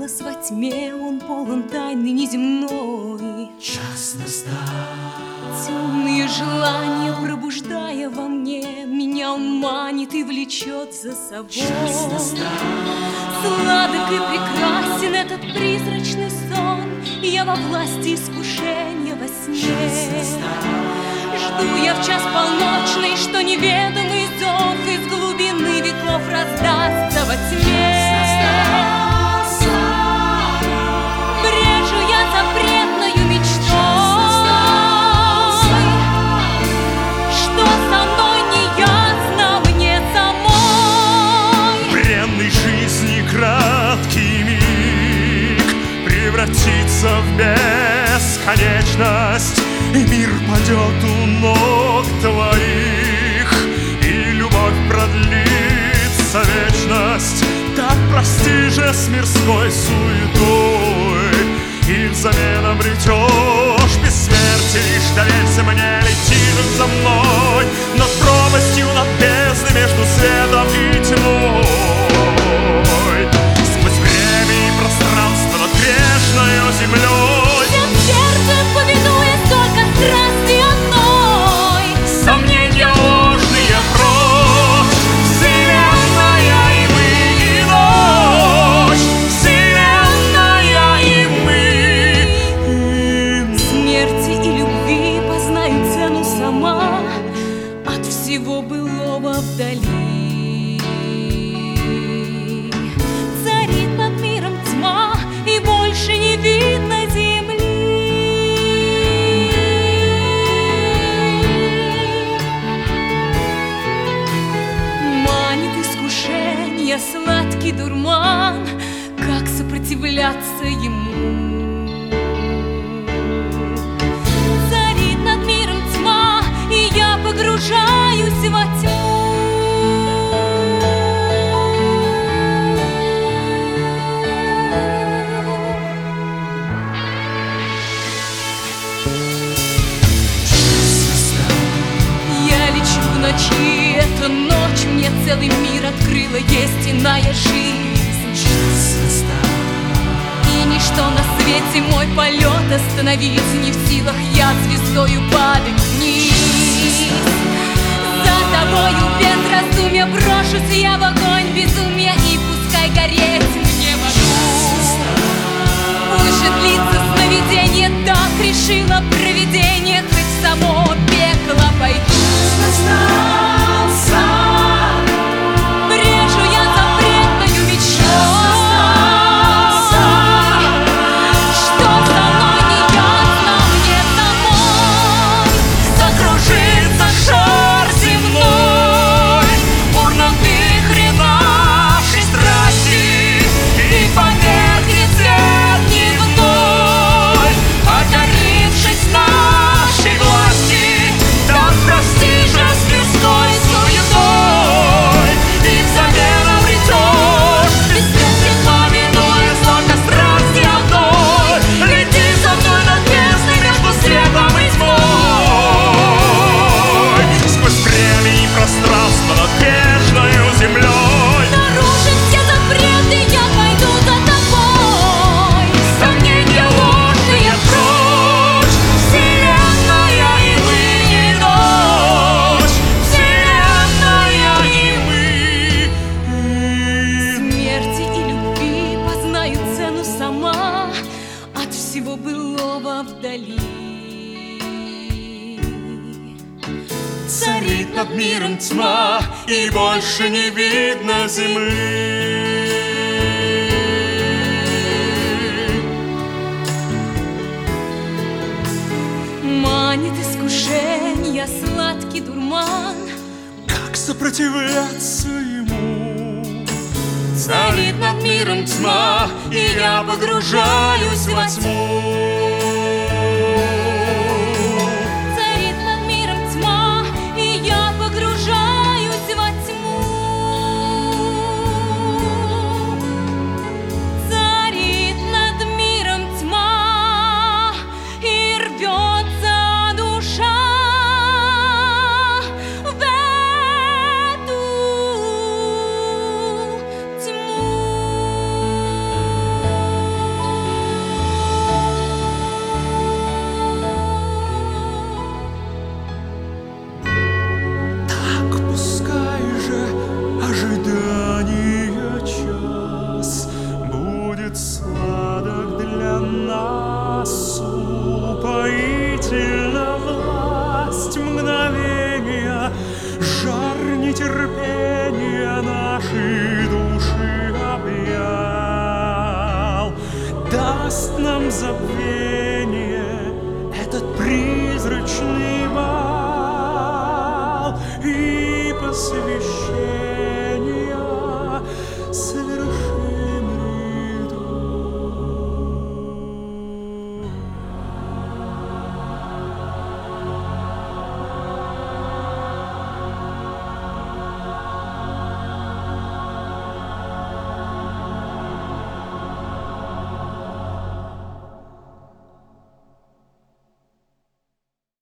голос во тьме, он полон тайны неземной. Час настал. Темные желания пробуждая во мне, меня он манит и влечет за собой. Час настал. Сладок и прекрасен этот призрачный сон, я во власти искушения во сне. Час настал. Жду я в час полночный, что неведомый зов из глубины веков раздастся во тьме. Брежу я запретною мечтой, что со мной неясно мне самой. Бренной жизни краткий миг превратится в бесконечность, и мир падет у ног твоих, и любовь продлится вечность. Так прости же с мирской суетой, и взамен обретешь бессмертие. Лишь доверься мне, лети же за мной над пропастью, над бездной между светом и тьмой, сквозь время и пространство над грешною землей. Всем сердцем повинуясь только страсти одной. Сомнения ложные прочь, вселенная и мы, и ночь, вселенная и мы. Смерти и любви познаю цену сама, от всего былого вдали. Царит над миром тьма, и больше не видно земли. Манит искушение сладкий дурман, как сопротивляться ему? Царит над миром тьма, и я погружаюсь во тьму. Я лечу в ночи, эта ночь мне целый мир открыла, есть иная жизнь. И ничто на свете мой полет остановить не в силах, я звездою падаю вниз. За тобою без раздумья брошусь я в огонь безумия, и пускай гореть мне в аду. Пусть же длится сновидение, так решило провидение, хоть в само пекло пойду. Брежу я запретною мечтой, что со мной неясно мне самой. Закружится шар земной в бурном вихре нашей страсти, и померкнет свет дневной, одарившись нашей власти. Так прости же с мирской суетой, и взамен обретешь бессмертие, повинуясь только страсти одной. Лети со мной над бездной между светом и тьмой, сквозь время и пространство над грешною землей. Нарушив все запреты, я пойду за тобой. Сомнения ложные прочь, вселенная и мы, и ночь, вселенная и мы. Смерти и любви познаю цену сама, от всего былого вдали. Царит над миром тьма, и больше не видно земли. Манит искушенья сладкий дурман, Как сопротивляться ему? Царит над миром тьма, и я погружаюсь во тьму. царит над миром тьма, и я погружаюсь во тьму. Царит над миром тьма, и рвется душа в эту тьму. нам забвение, этот призрачный бал и посвящение.